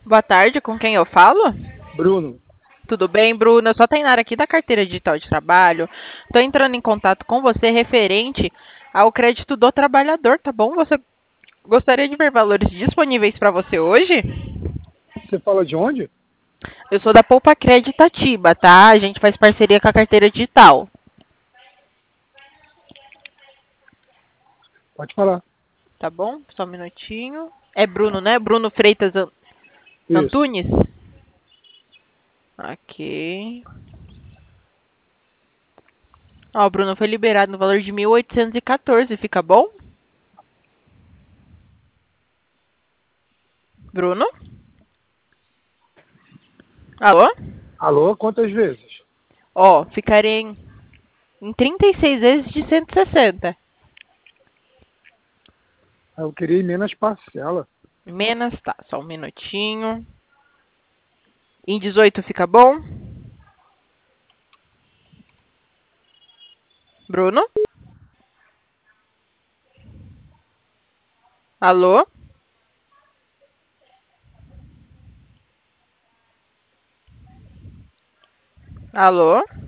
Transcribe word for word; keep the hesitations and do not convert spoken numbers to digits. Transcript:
Boa tarde, com quem eu falo? Bruno, Tudo bem, Bruna? Eu sou a Tainara aqui da Carteira Digital de Trabalho. Estou entrando em contato com você referente ao crédito do trabalhador, tá bom? Você gostaria de ver valores disponíveis para você hoje? você fala de onde? Eu sou da Poupa Crédito Atiba, tá? A gente faz parceria com a Carteira Digital, Pode falar. tá bom? Só um minutinho. É Bruno, né? Bruno Freitas An- Isso. Antunes? Ok. Ó, o Bruno foi liberado no valor de mil oitocentos e quatorze, fica bom? Bruno? Alô? Alô, quantas vezes? Ó, ficaria em, em trinta e seis vezes de cento e sessenta. Ah, eu queria ir menos parcela. Menos, tá, só um minutinho. Em dezoito fica bom? Bruno? Alô? Alô?